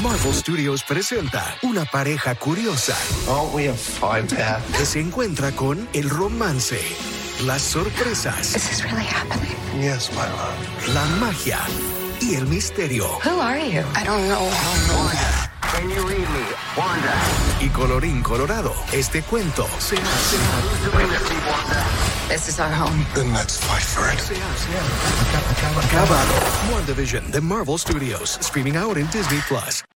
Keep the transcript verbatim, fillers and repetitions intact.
Marvel Studios presenta una pareja curiosa. Aren't we a five pair? Que se encuentra con el romance, las sorpresas. Is this really happening? Yes, my love. La magia y el misterio. Who are you? I don't know. Wanda. Can you read me? Wanda. Y colorín colorado, este cuento se hace This is our home. Then let's fight for it. acabado. WandaVision de Marvel Studios, streaming ahora en Disney Plus.